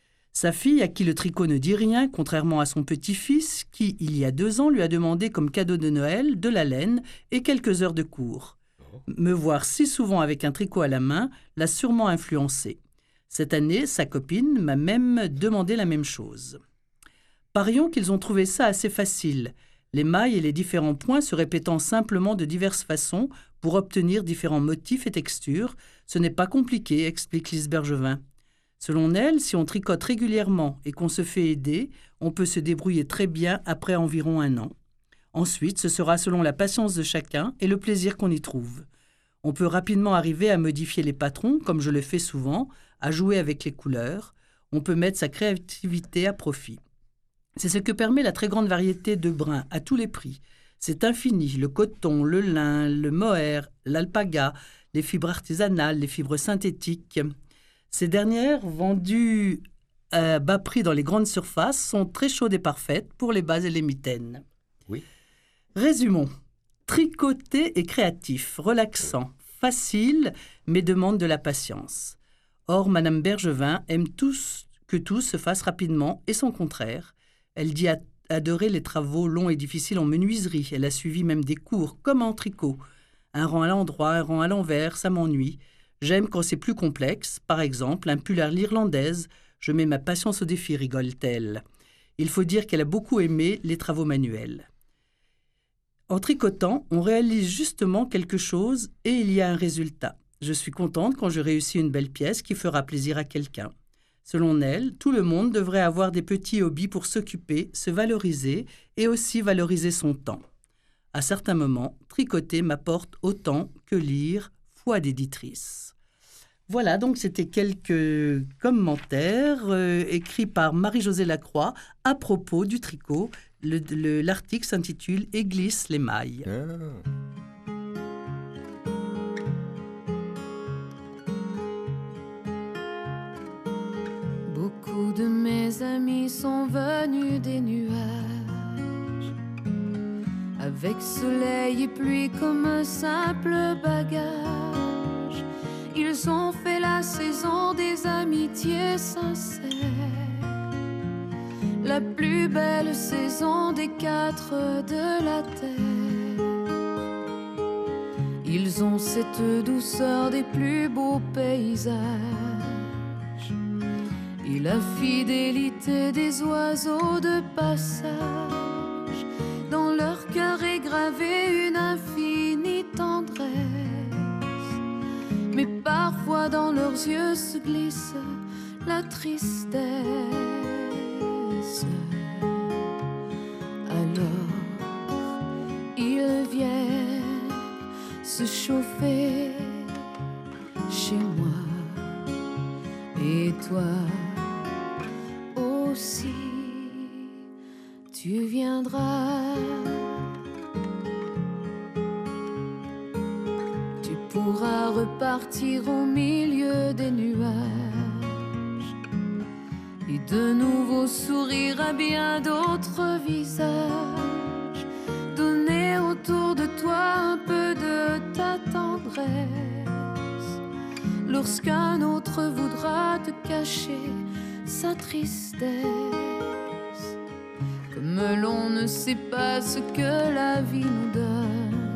Sa fille, à qui le tricot ne dit rien, contrairement à son petit-fils, qui, il y a deux ans, lui a demandé comme cadeau de Noël de la laine et quelques heures de cours. Me voir si souvent avec un tricot à la main l'a sûrement influencé. Cette année, sa copine m'a même demandé la même chose. Parions qu'ils ont trouvé ça assez facile, les mailles et les différents points se répétant simplement de diverses façons pour obtenir différents motifs et textures. Ce n'est pas compliqué, explique Lise Bergevin. Selon elle, si on tricote régulièrement et qu'on se fait aider, on peut se débrouiller très bien après environ un an. Ensuite, ce sera selon la patience de chacun et le plaisir qu'on y trouve. On peut rapidement arriver à modifier les patrons, comme je le fais souvent, à jouer avec les couleurs. On peut mettre sa créativité à profit. C'est ce que permet la très grande variété de brins à tous les prix. C'est infini, le coton, le lin, le mohair, l'alpaga, les fibres artisanales, les fibres synthétiques. Ces dernières, vendues à bas prix dans les grandes surfaces, sont très chaudes et parfaites pour les bas et les mitaines. Oui. Résumons. Tricoter est créatif, relaxant, facile, mais demande de la patience. Or, Madame Bergevin aime tous, que tout se fasse rapidement et son contraire. Elle dit adorer les travaux longs et difficiles en menuiserie. Elle a suivi même des cours, comme en tricot. Un rang à l'endroit, un rang à l'envers, ça m'ennuie. J'aime quand c'est plus complexe. Par exemple, un pull à l'irlandaise. Je mets ma patience au défi, rigole-t-elle. Il faut dire qu'elle a beaucoup aimé les travaux manuels. En tricotant, on réalise justement quelque chose et il y a un résultat. Je suis contente quand je réussis une belle pièce qui fera plaisir à quelqu'un. Selon elle, tout le monde devrait avoir des petits hobbies pour s'occuper, se valoriser et aussi valoriser son temps. À certains moments, tricoter m'apporte autant que lire, foi d'éditrice. Voilà, donc c'était quelques commentaires euh, écrits par Marie-Josée Lacroix à propos du tricot. Le, le, l'article s'intitule « Et glisse les mailles Ah. » Beaucoup de mes amis sont venus des nuages, avec soleil et pluie comme un simple bagage. Ils ont fait la saison des amitiés sincères, la plus belle saison des quatre de la terre. Ils ont cette douceur des plus beaux paysages et la fidélité des oiseaux de passage. Dans leur cœur est gravée une infinie tendresse, mais parfois dans leurs yeux se glisse la tristesse. Alors ils viennent se chauffer chez moi, et toi aussi tu viendras. Tu pourras repartir au milieu des nuages et de nouveau sourire à bien d'autres visages, donner autour de toi un peu de ta tendresse lorsqu'un autre voudra te cacher sa tristesse. Comme l'on ne sait pas ce que la vie nous donne,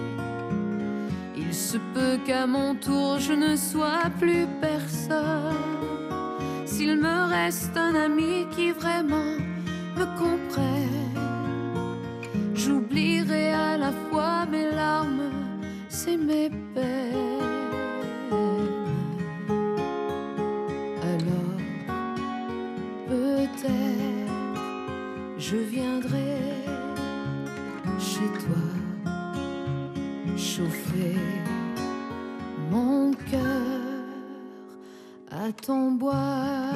il se peut qu'à mon tour je ne sois plus personne. S'il me reste un ami qui vraiment me comprenne, j'oublierai à la fois mes larmes et mes peines. Alors peut-être je viendrai chez toi, chauffer mon cœur à ton bois.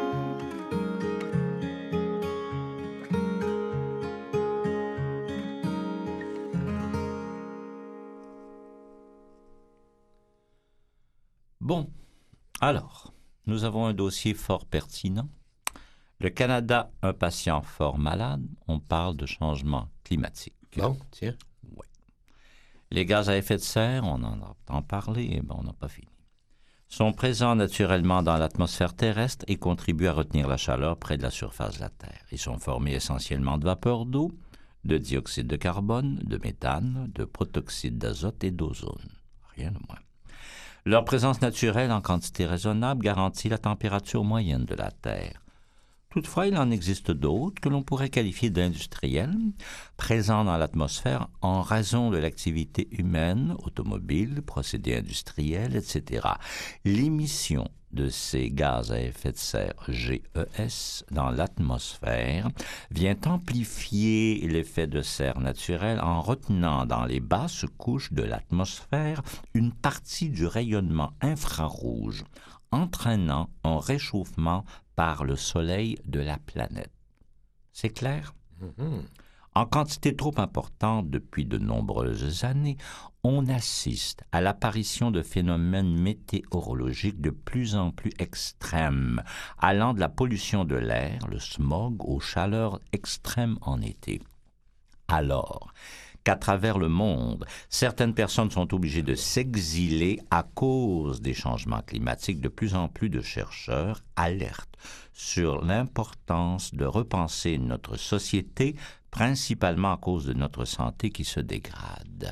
Bon, alors, nous avons un dossier fort pertinent. Le Canada, un patient fort malade. On parle de changement climatique. Bon, tiens. Oui. Les gaz à effet de serre, on en a tant parlé, et ben on n'a pas fini. Sont présents naturellement dans l'atmosphère terrestre et contribuent à retenir la chaleur près de la surface de la Terre. Ils sont formés essentiellement de vapeur d'eau, de dioxyde de carbone, de méthane, de protoxyde d'azote et d'ozone. Rien de moins. Leur présence naturelle en quantité raisonnable garantit la température moyenne de la Terre. Toutefois, il en existe d'autres que l'on pourrait qualifier d'industriels, présents dans l'atmosphère en raison de l'activité humaine, automobile, procédés industriels, et cetera. L'émission de ces gaz à effet de serre G E S dans l'atmosphère vient amplifier l'effet de serre naturel en retenant dans les basses couches de l'atmosphère une partie du rayonnement infrarouge entraînant un réchauffement par le soleil de la planète. C'est clair? Mm-hmm. En quantité trop importante depuis de nombreuses années, on assiste à l'apparition de phénomènes météorologiques de plus en plus extrêmes, allant de la pollution de l'air, le smog, aux chaleurs extrêmes en été. Alors qu'à travers le monde, certaines personnes sont obligées de s'exiler à cause des changements climatiques, de plus en plus de chercheurs alertent sur l'importance de repenser notre société, principalement à cause de notre santé qui se dégrade.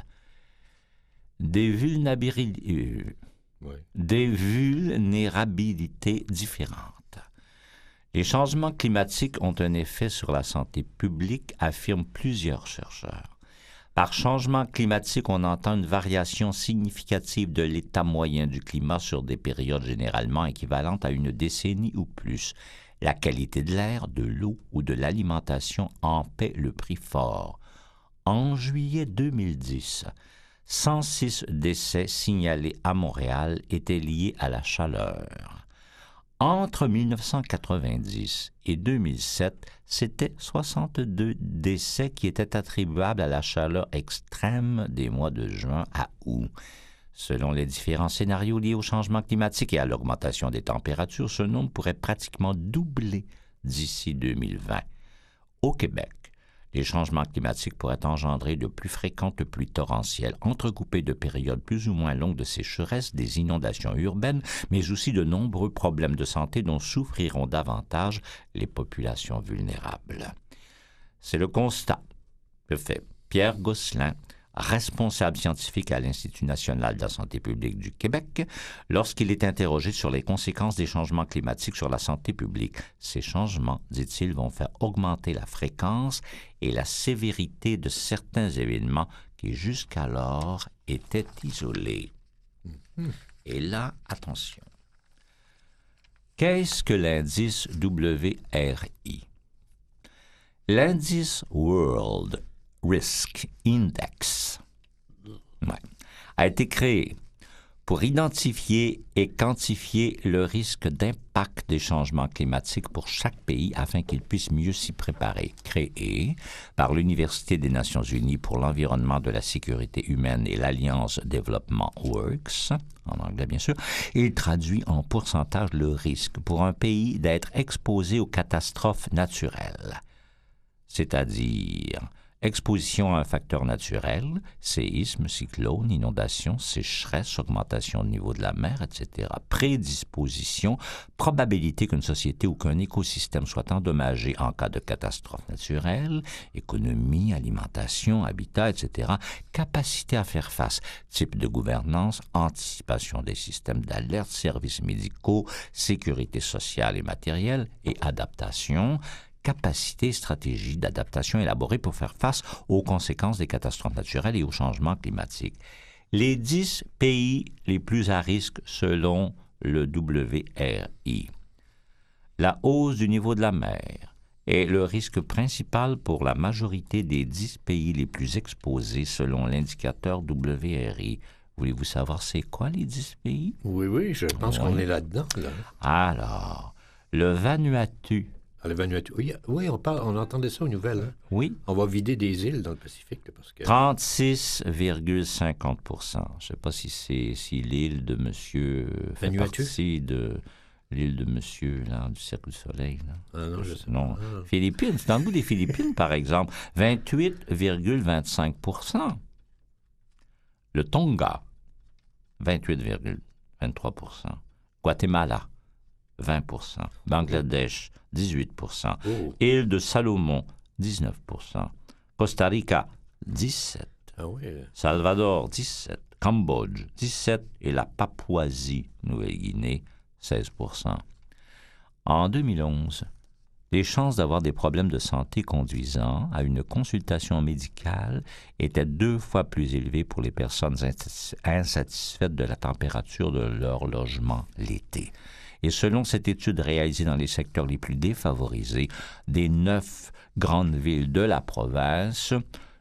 Des vulnérabilités, Oui. des vulnérabilités différentes. Les changements climatiques ont un effet sur la santé publique, affirment plusieurs chercheurs. Par changement climatique, on entend une variation significative de l'état moyen du climat sur des périodes généralement équivalentes à une décennie ou plus. La qualité de l'air, de l'eau ou de l'alimentation en paie le prix fort. En juillet deux mille dix, cent six décès signalés à Montréal étaient liés à la chaleur. Entre mille neuf cent quatre-vingt-dix et deux mille sept, c'était soixante-deux décès qui étaient attribuables à la chaleur extrême des mois de juin à août. Selon les différents scénarios liés au changement climatique et à l'augmentation des températures, ce nombre pourrait pratiquement doubler d'ici deux mille vingt. Au Québec, les changements climatiques pourraient engendrer de plus fréquentes pluies torrentielles, entrecoupées de périodes plus ou moins longues de sécheresse, des inondations urbaines, mais aussi de nombreux problèmes de santé dont souffriront davantage les populations vulnérables. C'est le constat que fait Pierre Gosselin, responsable scientifique à l'Institut national de la santé publique du Québec, lorsqu'il est interrogé sur les conséquences des changements climatiques sur la santé publique. Ces changements, dit-il, vont faire augmenter la fréquence et la sévérité de certains événements qui jusqu'alors étaient isolés. Mm-hmm. Et là, attention. Qu'est-ce que l'indice W R I? L'indice World Risk Index ouais, a été créé pour identifier et quantifier le risque d'impact des changements climatiques pour chaque pays afin qu'il puisse mieux s'y préparer. Créé par l'Université des Nations Unies pour l'environnement de la sécurité humaine et l'Alliance Développement Works, en anglais bien sûr, il traduit en pourcentage le risque pour un pays d'être exposé aux catastrophes naturelles, c'est-à-dire exposition à un facteur naturel, séisme, cyclone, inondation, sécheresse, augmentation du niveau de la mer, et cetera. Prédisposition, probabilité qu'une société ou qu'un écosystème soit endommagé en cas de catastrophe naturelle, économie, alimentation, habitat, et cetera. Capacité à faire face, type de gouvernance, anticipation des systèmes d'alerte, services médicaux, sécurité sociale et matérielle et adaptation, capacité et stratégie d'adaptation élaborée pour faire face aux conséquences des catastrophes naturelles et aux changements climatiques. Les dix pays les plus à risque selon le W R I. La hausse du niveau de la mer est le risque principal pour la majorité des dix pays les plus exposés selon l'indicateur W R I. Voulez-vous savoir c'est quoi les dix pays? Oui, oui, je pense oui. qu'on est là-dedans. Là. Alors, le Vanuatu. Ah, le Vanuatu. Oui, oui on, parle, on entendait ça aux nouvelles. Hein? Oui. On va vider des îles dans le Pacifique. Là, parce que... trente-six virgule cinquante pour cent. Je ne sais pas si c'est si l'île de Monsieur fait Vanuatu? partie de l'île de Monsieur là, du Cercle du Soleil. Là. Ah non, je sais non. pas. Ah. Philippines, c'est dans le bout des Philippines, par exemple, vingt-huit virgule vingt-cinq pour cent. Le Tonga, vingt-huit virgule vingt-trois pour cent. Guatemala, vingt pour cent. Bangladesh, dix-huit pour cent. Oh. Île de Salomon, dix-neuf pour cent. Costa Rica, dix-sept. Ah oui. Salvador, dix-sept. Cambodge, dix-sept. Et la Papouasie-Nouvelle-Guinée, seize pour cent. En deux mille onze, les chances d'avoir des problèmes de santé conduisant à une consultation médicale étaient deux fois plus élevées pour les personnes insatisfaites de la température de leur logement l'été. Et selon cette étude réalisée dans les secteurs les plus défavorisés des neuf grandes villes de la province,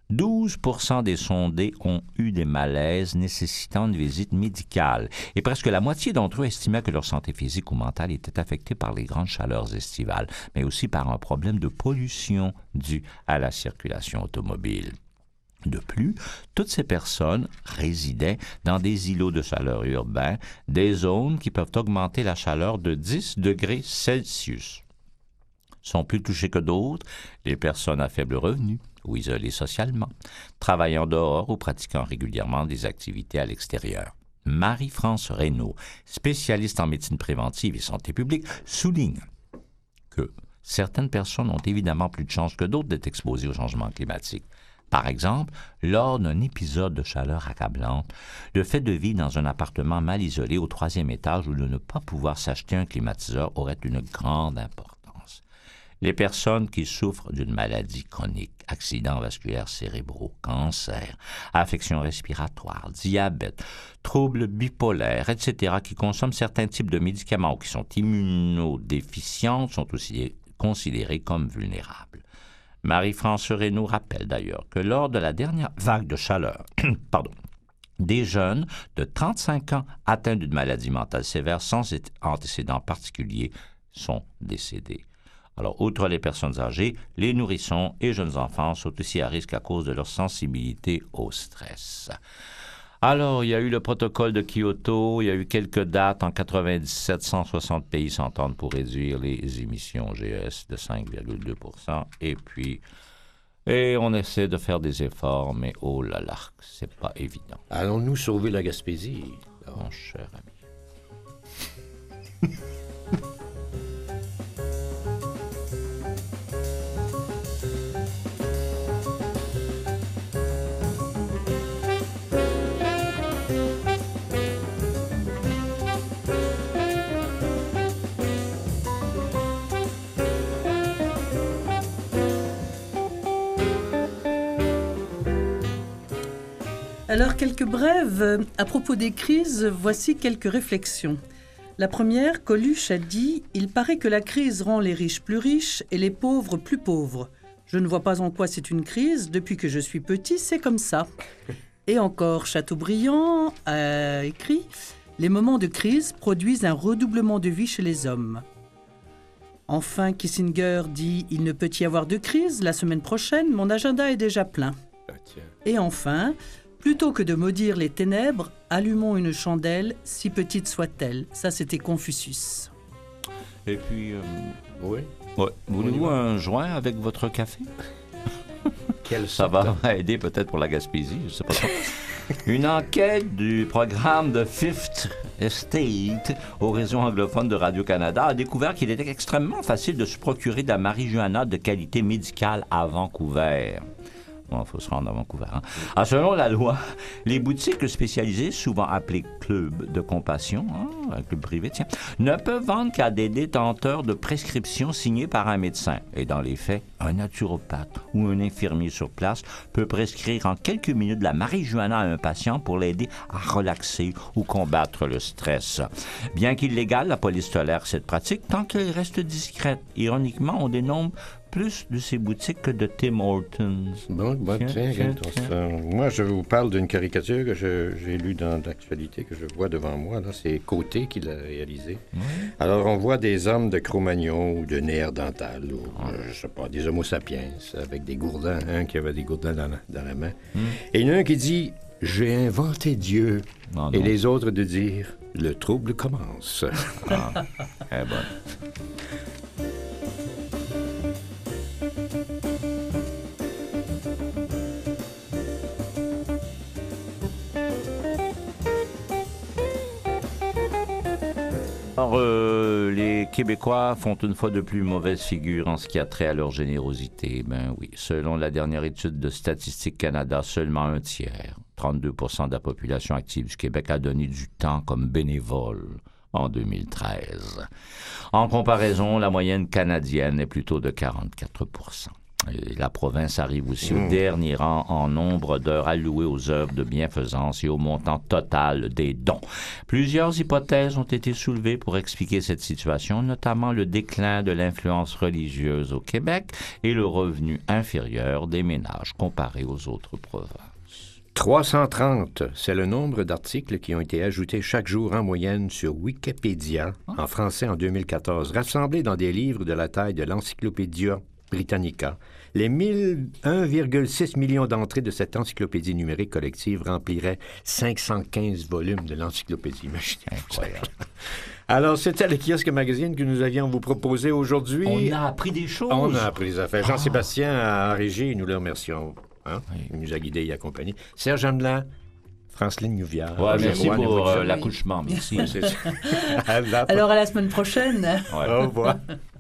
douze pour cent des sondés ont eu des malaises nécessitant une visite médicale et presque la moitié d'entre eux estimaient que leur santé physique ou mentale était affectée par les grandes chaleurs estivales, mais aussi par un problème de pollution dû à la circulation automobile. De plus, toutes ces personnes résidaient dans des îlots de chaleur urbains, des zones qui peuvent augmenter la chaleur de dix degrés Celsius. Sont plus touchées que d'autres les personnes à faible revenu ou isolées socialement, travaillant dehors ou pratiquant régulièrement des activités à l'extérieur. Marie-France Reynaud, spécialiste en médecine préventive et santé publique, souligne que certaines personnes ont évidemment plus de chances que d'autres d'être exposées au changement climatique. Par exemple, lors d'un épisode de chaleur accablante, le fait de vivre dans un appartement mal isolé au troisième étage ou de ne pas pouvoir s'acheter un climatiseur aurait une grande importance. Les personnes qui souffrent d'une maladie chronique, accidents vasculaires cérébraux, cancer, affections respiratoires, diabète, troubles bipolaires, et cetera, qui consomment certains types de médicaments ou qui sont immunodéficients sont aussi considérées comme vulnérables. Marie-France Reynaud rappelle d'ailleurs que lors de la dernière vague de chaleur, pardon, des jeunes de trente-cinq ans atteints d'une maladie mentale sévère sans antécédents particuliers sont décédés. Alors, outre les personnes âgées, les nourrissons et jeunes enfants sont aussi à risque à cause de leur sensibilité au stress. Alors, il y a eu le protocole de Kyoto, il y a eu quelques dates en quatre-vingt-dix-sept, cent soixante pays s'entendent pour réduire les émissions G E S de cinq virgule deux pour cent. Et puis, et on essaie de faire des efforts, mais oh là là, c'est pas évident. Allons-nous sauver la Gaspésie? Mon cher ami. Alors, quelques brèves. À propos des crises, voici quelques réflexions. La première, Coluche a dit « Il paraît que la crise rend les riches plus riches et les pauvres plus pauvres. Je ne vois pas en quoi c'est une crise. Depuis que je suis petit, c'est comme ça. » Et encore, Chateaubriand a écrit « Les moments de crise produisent un redoublement de vie chez les hommes. » Enfin, Kissinger dit « Il ne peut y avoir de crise. La semaine prochaine, mon agenda est déjà plein. » Et enfin... Plutôt que de maudire les ténèbres, allumons une chandelle, si petite soit-elle. Ça, c'était Confucius. Et puis, euh, oui. Ouais. Voulez-vous un joint avec votre café? Quel Ça va aider peut-être pour la Gaspésie, je ne sais pas trop. Une enquête du programme de Fifth Estate au réseau anglophone de Radio-Canada a découvert qu'il était extrêmement facile de se procurer de la marijuana de qualité médicale à Vancouver. Bon, il faut se rendre à Vancouver. Hein? Ah, selon la loi, les boutiques spécialisées, souvent appelées clubs de compassion, hein, un club privé, tiens, ne peuvent vendre qu'à des détenteurs de prescriptions signées par un médecin. Et dans les faits, un naturopathe ou un infirmier sur place peut prescrire en quelques minutes de la marijuana à un patient pour l'aider à relaxer ou combattre le stress. Bien qu'illégale, la police tolère cette pratique tant qu'elle reste discrète. Ironiquement, on dénombre plus de ces boutiques que de Tim Hortons. Bon, bon tiens, tiens, tiens, tiens. Ça. Moi, je vous parle d'une caricature que je, j'ai lue dans l'actualité, que je vois devant moi. Là, c'est Côté qui l'a réalisée. Oui. Alors, on voit des hommes de Cro-Magnon ou de Néandertal, ou, ah. euh, je sais pas, des Homo sapiens, avec des gourdins, un qui avait des gourdins dans la, dans la main. Hmm. Et il y en a un qui dit « J'ai inventé Dieu non, », et non. Les autres de dire « Le trouble commence ». Ah, eh ben. Alors, euh, les Québécois font une fois de plus mauvaise figure en ce qui a trait à leur générosité. Ben oui, selon la dernière étude de Statistique Canada, seulement un tiers, trente-deux pour cent de la population active du Québec a donné du temps comme bénévole en deux mille treize. En comparaison, la moyenne canadienne est plutôt de quarante-quatre pour cent. Et la province arrive aussi Mmh. au dernier rang en nombre d'heures allouées aux œuvres de bienfaisance et au montant total des dons. Plusieurs hypothèses ont été soulevées pour expliquer cette situation, notamment le déclin de l'influence religieuse au Québec et le revenu inférieur des ménages comparé aux autres provinces. trois cent trente, c'est le nombre d'articles qui ont été ajoutés chaque jour en moyenne sur Wikipédia, en français en deux mille quatorze, rassemblés dans des livres de la taille de l'Encyclopédia Britannica. Les mille un virgule six millions d'entrées de cette encyclopédie numérique collective rempliraient cinq cent quinze volumes de l'encyclopédie. Incroyable. Alors, c'était le kiosque magazine que nous avions vous proposé aujourd'hui. On a appris des choses. On a appris des affaires. Ah. Jean-Sébastien à régie, nous le remercions. Hein? Oui. Il nous a guidés et accompagnés. Serge Amelin, Franceline Nouviard. Ouais, Roger merci Roy, pour Névo euh, Dujon. l'accouchement. Merci. C'est ça. À la- Alors à la semaine prochaine. Ouais. Au revoir.